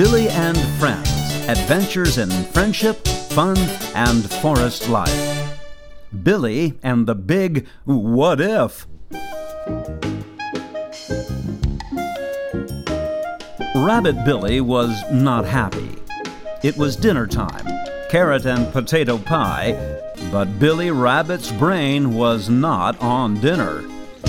Billy and Friends, Adventures in Friendship, Fun, and Forest Life. Billy and the Big What If. Rabbit Billy was not happy. It was dinner time, carrot and potato pie, but Billy Rabbit's brain was not on dinner.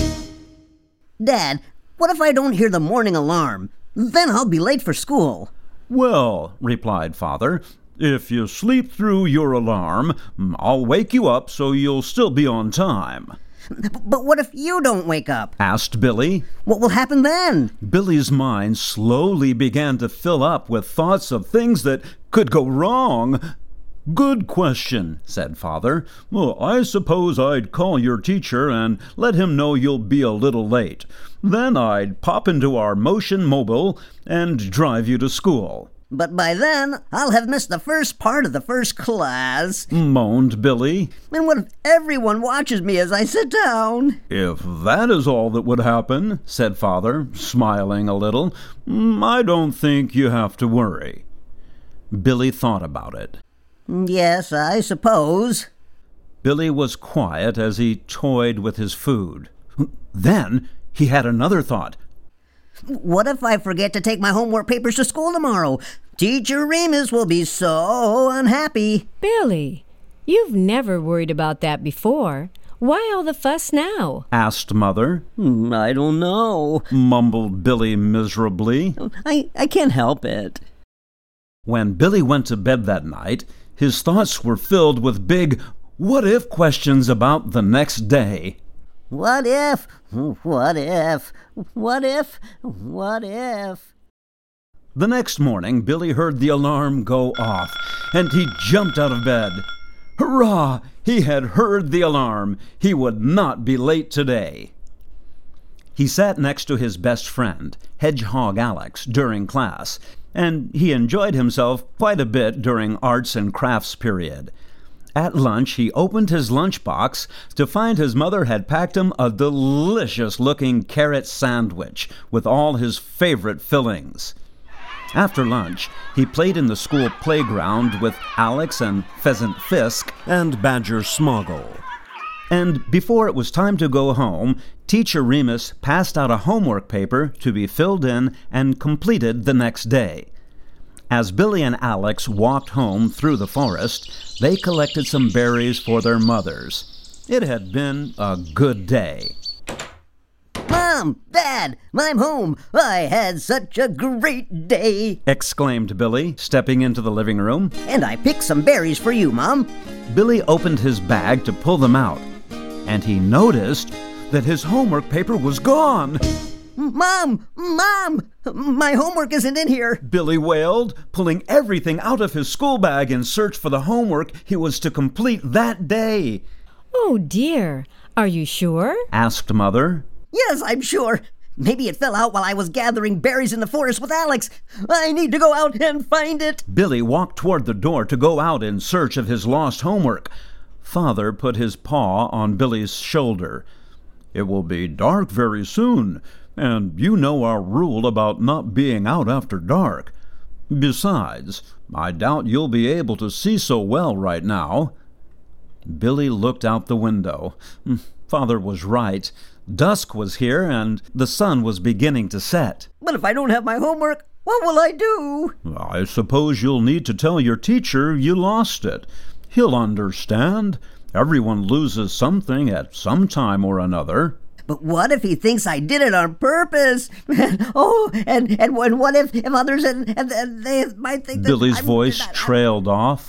Dad, what if I don't hear the morning alarm? Then I'll be late for school. Well, replied Father, if you sleep through your alarm, I'll wake you up so you'll still be on time. But what if you don't wake up? Asked Billy. What will happen then? Billy's mind slowly began to fill up with thoughts of things that could go wrong. Good question, said Father. Well, I suppose I'd call your teacher and let him know you'll be a little late. Then I'd pop into our Motion Mobile and drive you to school. But by then, I'll have missed the first part of the first class, moaned Billy. And what if everyone watches me as I sit down? If that is all that would happen, said Father, smiling a little, I don't think you have to worry. Billy thought about it. Yes, I suppose. Billy was quiet as he toyed with his food. Then he had another thought. What if I forget to take my homework papers to school tomorrow? Teacher Remus will be so unhappy. Billy, you've never worried about that before. Why all the fuss now? Asked Mother. I don't know, mumbled Billy miserably. I can't help it. When Billy went to bed that night, his thoughts were filled with big what-if questions about the next day. What if? What if? What if? What if? The next morning, Billy heard the alarm go off, and he jumped out of bed. Hurrah! He had heard the alarm. He would not be late today. He sat next to his best friend, Hedgehog Alex, during class, and he enjoyed himself quite a bit during arts and crafts period. At lunch, he opened his lunchbox to find his mother had packed him a delicious-looking carrot sandwich with all his favorite fillings. After lunch, he played in the school playground with Alex and Pheasant Fisk and Badger Smoggle. And before it was time to go home, Teacher Remus passed out a homework paper to be filled in and completed the next day. As Billy and Alex walked home through the forest, they collected some berries for their mothers. It had been a good day. Mom! Dad! I'm home! I had such a great day! Exclaimed Billy, stepping into the living room. And I picked some berries for you, Mom. Billy opened his bag to pull them out, and he noticed that his homework paper was gone. Mom! Mom! My homework isn't in here! Billy wailed, pulling everything out of his school bag in search for the homework he was to complete that day. Oh, dear. Are you sure? Asked Mother. Yes, I'm sure. Maybe it fell out while I was gathering berries in the forest with Alex. I need to go out and find it. Billy walked toward the door to go out in search of his lost homework. Father put his paw on Billy's shoulder. It will be dark very soon, and you know our rule about not being out after dark. Besides, I doubt you'll be able to see so well right now. Billy looked out the window. Father was right. Dusk was here, and the sun was beginning to set. But if I don't have my homework, what will I do? I suppose you'll need to tell your teacher you lost it. He'll understand. Everyone loses something at some time or another. But what if he thinks I did it on purpose? Oh, and what if others and they might think that Billy's voice trailed off.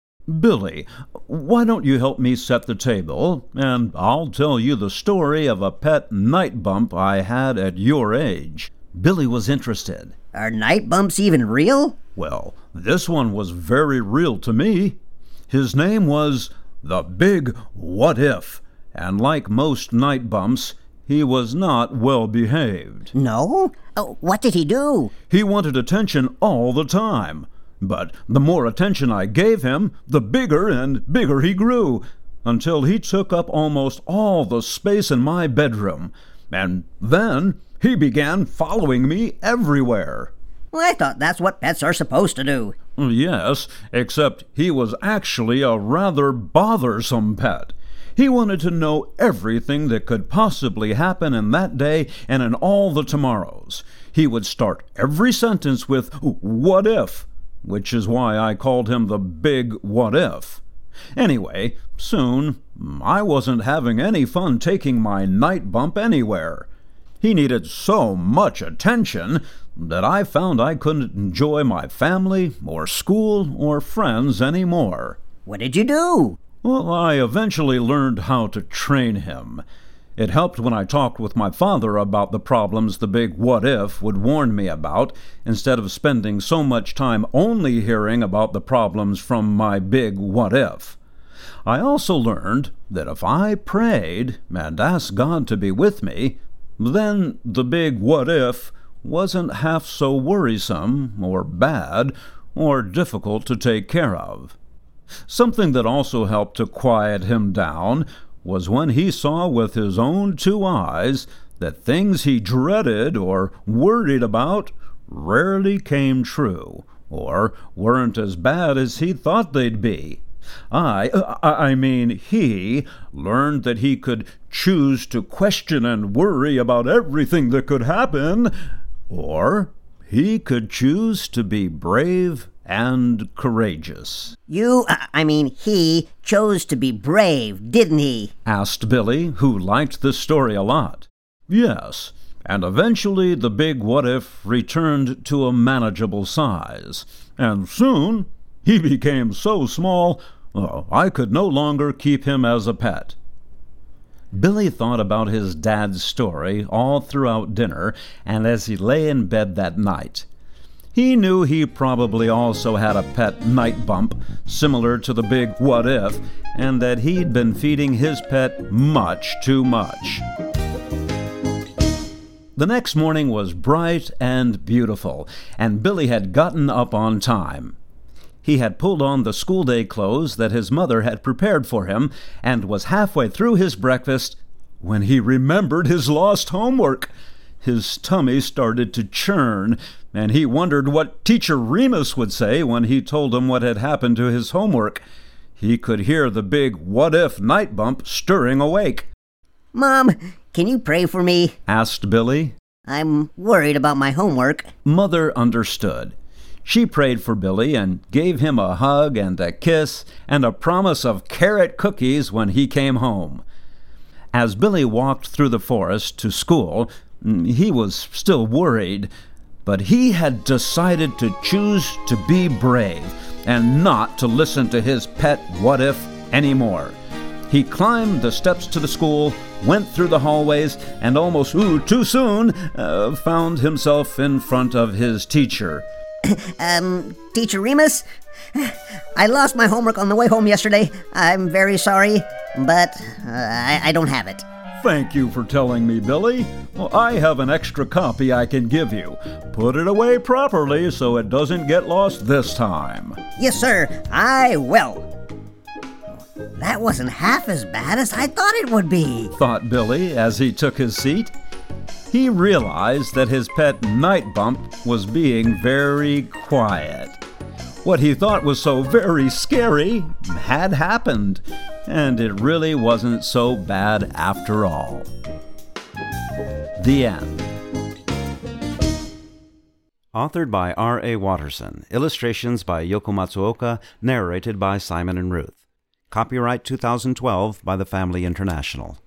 Billy, why don't you help me set the table, and I'll tell you the story of a pet night bump I had at your age. Billy was interested. Are night bumps even real? Well, this one was very real to me. His name was the Big What If, and like most night bumps, he was not well behaved. No? Oh, what did he do? He wanted attention all the time. But the more attention I gave him, the bigger and bigger he grew, until he took up almost all the space in my bedroom. And then he began following me everywhere. Well, I thought that's what pets are supposed to do. Yes, except he was actually a rather bothersome pet. He wanted to know everything that could possibly happen in that day and in all the tomorrows. He would start every sentence with, "What if?" which is why I called him the Big What If. Anyway, soon I wasn't having any fun taking my night bump anywhere. He needed so much attention that I found I couldn't enjoy my family or school or friends anymore. What did you do? Well, I eventually learned how to train him. It helped when I talked with my father about the problems the Big What If would warn me about, instead of spending so much time only hearing about the problems from my Big What If. I also learned that if I prayed and asked God to be with me, then the Big What If wasn't half so worrisome or bad or difficult to take care of. Something that also helped to quiet him down was when he saw with his own 2 eyes that things he dreaded or worried about rarely came true, or weren't as bad as he thought they'd be. He learned that he could choose to question and worry about everything that could happen, or he could choose to be brave and courageous. He chose to be brave, didn't he? Asked Billy, who liked this story a lot. Yes, and eventually the Big What If returned to a manageable size, and soon he became so small I could no longer keep him as a pet. Billy thought about his dad's story all throughout dinner and as he lay in bed that night. He knew he probably also had a pet night bump, similar to the Big What If, and that he'd been feeding his pet much too much. The next morning was bright and beautiful, and Billy had gotten up on time. He had pulled on the school day clothes that his mother had prepared for him and was halfway through his breakfast when he remembered his lost homework. His tummy started to churn, and he wondered what Teacher Remus would say when he told him what had happened to his homework. He could hear the Big What If night bump stirring awake. Mom, can you pray for me? Asked Billy. I'm worried about my homework. Mother understood. She prayed for Billy and gave him a hug and a kiss and a promise of carrot cookies when he came home. As Billy walked through the forest to school, he was still worried, but he had decided to choose to be brave and not to listen to his pet what if anymore. He climbed the steps to the school, went through the hallways, and almost too soon found himself in front of his teacher. Teacher Remus? I lost my homework on the way home yesterday. I'm very sorry, but I don't have it. Thank you for telling me, Billy. Well, I have an extra copy I can give you. Put it away properly so it doesn't get lost this time. Yes, sir, I will. That wasn't half as bad as I thought it would be, thought Billy as he took his seat. He realized that his pet night bump was being very quiet. What he thought was so very scary had happened, and it really wasn't so bad after all. The end. Authored by R.A. Watterson. Illustrations by Yoko Matsuoka. Narrated by Simon and Ruth. Copyright 2012 by the Family International.